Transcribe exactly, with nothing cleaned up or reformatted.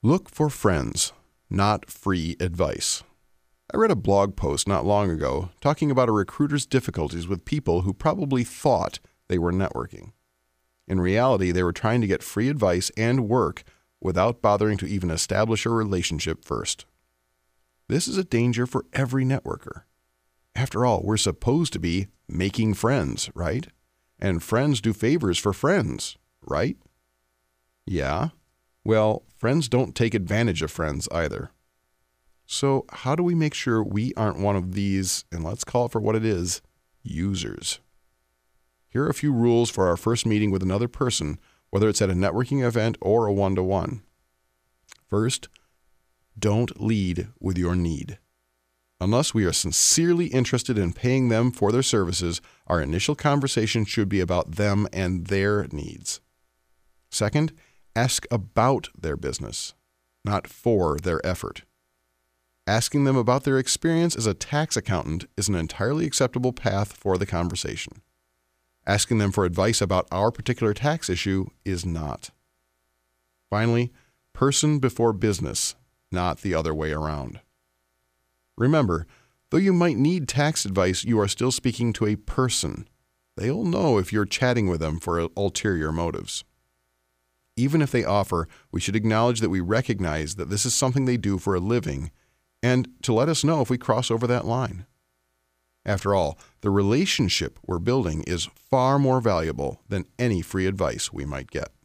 Look for friends, not free advice. I read a blog post not long ago talking about a recruiter's difficulties with people who probably thought they were networking. In reality, they were trying to get free advice and work without bothering to even establish a relationship first. This is a danger for every networker. After all, we're supposed to be making friends, right? And friends do favors for friends, right? Yeah. Well, friends don't take advantage of friends either. So how do we make sure we aren't one of these, and let's call it for what it is, users? Here are a few rules for our first meeting with another person, whether it's at a networking event or a one-to-one. First, don't lead with your need. Unless we are sincerely interested in paying them for their services, our initial conversation should be about them and their needs. Second, ask about their business, not for their effort. Asking them about their experience as a tax accountant is an entirely acceptable path for the conversation. Asking them for advice about our particular tax issue is not. Finally, person before business, not the other way around. Remember, though you might need tax advice, you are still speaking to a person. They'll know if you're chatting with them for ulterior motives. Even if they offer, we should acknowledge that we recognize that this is something they do for a living, and to let us know if we cross over that line. After all, the relationship we're building is far more valuable than any free advice we might get.